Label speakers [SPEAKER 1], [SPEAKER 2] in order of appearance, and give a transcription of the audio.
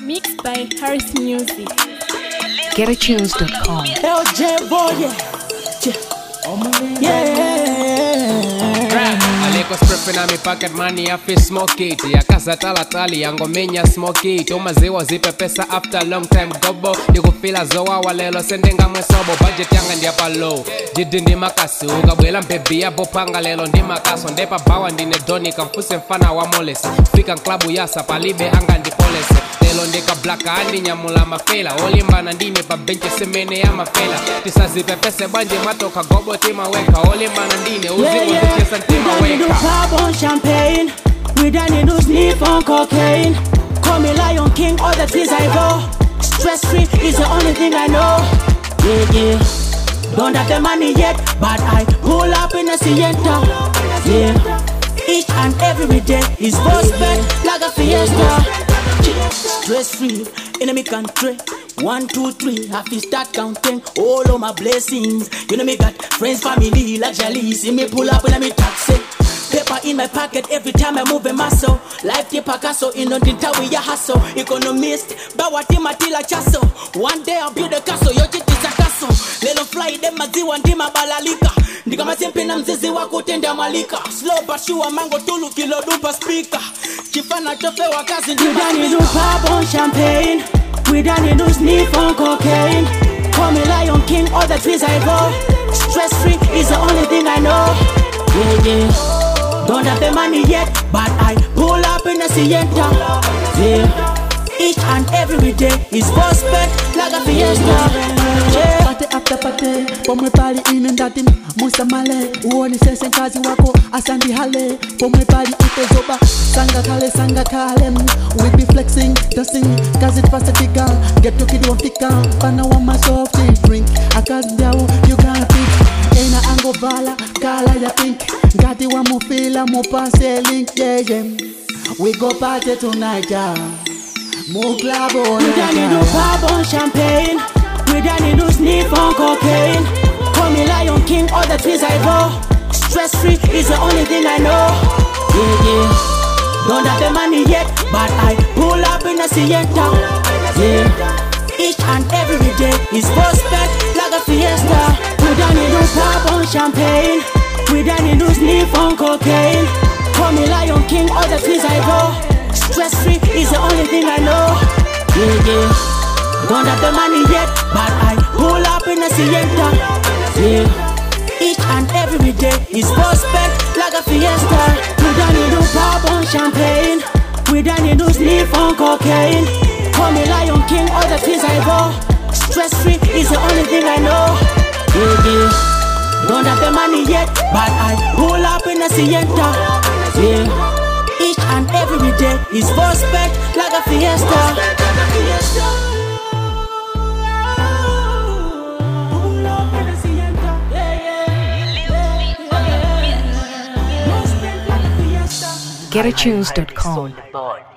[SPEAKER 1] Mixed by Harris Music.
[SPEAKER 2] GetAtunes.com.
[SPEAKER 3] LJ boy,
[SPEAKER 4] Aliko sprepe na mi pocket money ya fish smoke it. Ya kasa talatali yango menya smoke it. Umaziwa zipe pesa after long time gobo. Diku fila zoa walelo sendenga mwesobo. Budget yanga ndi apa low. Jidi ndi makasu Gabwela mbebi ya bopanga lelo ndi makaso. Ndepa bawa ndine doni kamfuse mfana wa molesi. Fika klabu yasa palibe anga ndi polisi. Lelo ndeka blaka andi nyamula mafela. Olimba ndine pa benche semene ya mafela. Tisa zipe pese banje matoka gobo tima weka. Olimba ndine uzi chesa tima weka.
[SPEAKER 3] We don't pop on champagne. We don't need to sniff on cocaine. Call me Lion King, all the things I go. Stress free is the only thing I know. Yeah. Don't have the money yet, but I pull up in a Sienta. Yeah. Each and every day is prospect like a fiesta. Stress free in my country. 1, 2, 3, have to start counting all of my blessings. You know me got friends, family, luxury. See me pull up in me taxi. Paper in my pocket every time I move a muscle. Life the Picasso in on the tower ya hustle. Economist, bawati matila chaso. One day I'll build a castle, yo chiti za castle. Lelo fly dem maziwa ndima balalika. Ndika masempe na mzizi wako tenda malika. Slow but sure mango tulu kilo dupa speaker. Chifana tofe wakazi ndima. We don't need to pop on champagne. We don't need to sniff on cocaine. Call me Lion King, all the trees I go. Stress free is the only thing I know. Yeah. Don't have the money yet, but I pull up in a Sienta. Yeah. Each and every day is prospect like a fiesta. Yeah.
[SPEAKER 5] Pate after pate, pomwe pali inendatin Musa male, uoni sese kazi wako asandi hale Pomwe pali ite zoba, sanga kale We be flexing, dancing, kazi tfasifika Get to kidi wafika, pana wa masofti Drink, akazdiao, you can't pick Ena ango vala, kala ya pink Gati wa mufila, mupase link, yeah We go party tonight, yeah More club on
[SPEAKER 3] We don't need to pop on champagne. We don't need to sniff on cocaine. Call me Lion King, all the trees I go. Stress free is the only thing I know. Yeah. Don't have the money yet, but I pull up in a Sienta. Yeah. Each and every day is prospect like a fiesta. We don't need to pop on champagne. We don't need to sniff on cocaine. Call me Lion King, all the trees I go. Stress free is the only thing I know. Yeah. Don't have the money yet, but I pull up in a Sienta. Yeah. Each and every day is prospect like a fiesta. We don't need to pop on champagne. We don't need to sniff on cocaine. Call me Lion King, all the things I go. Stress free is the only thing I know. Yeah. Don't have the money yet, but I pull up in a Sienta. Yeah. Each and every day is prospect like a fiesta.
[SPEAKER 2] GetAtunes.com.